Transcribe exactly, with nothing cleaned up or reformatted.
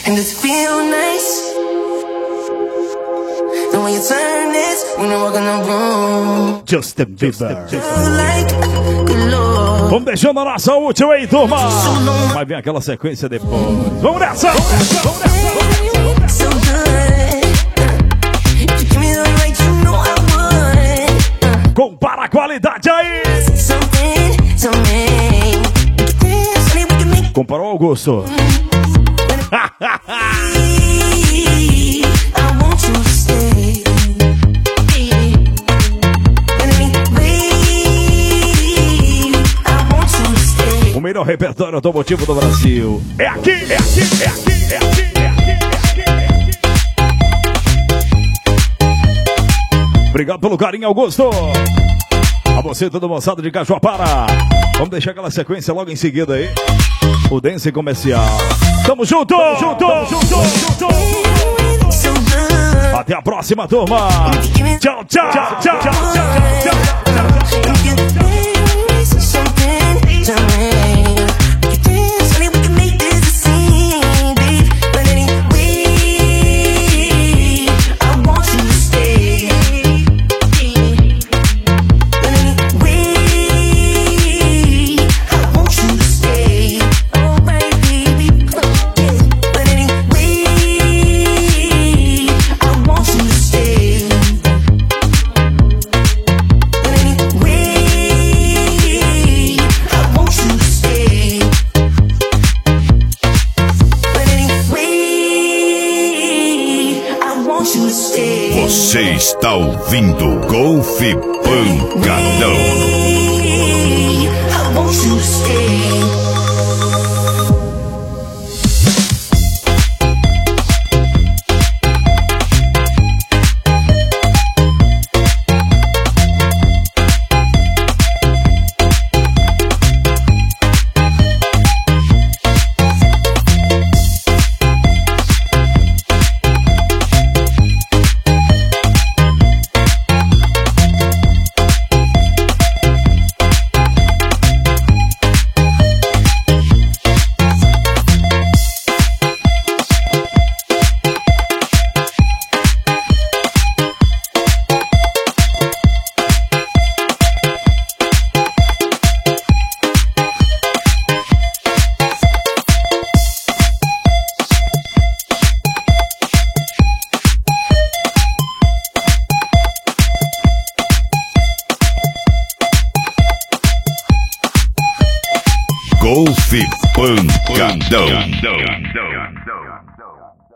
And does it feel nice? The way you turn this when you walk in the room. Justin Bieber. Like good Lord. Vamos deixando a nossa última aí, turma. Vai vir aquela sequência depois. Vamos nessa! Vamos nessa! Vamos nessa! So good. If you give me the right, you know I would. Compara a qualidade aí! Something to me. Honey, we can make. Comparou, Augusto? O melhor repertório automotivo do Brasil. É aqui, é aqui, é aqui, é aqui, é aqui, é aqui. Obrigado pelo carinho, Augusto. A você, todo moçado de Cajuapara. Vamos deixar aquela sequência logo em seguida aí. O Dance Comercial. Tamo junto! Tamo junto! Tamo junto! Junto. Até a próxima, turma! Tchau, tchau! Tchau, tchau, tchau, tchau, tchau, tchau. Você está ouvindo Golf Pancadão. Golf Pancadão.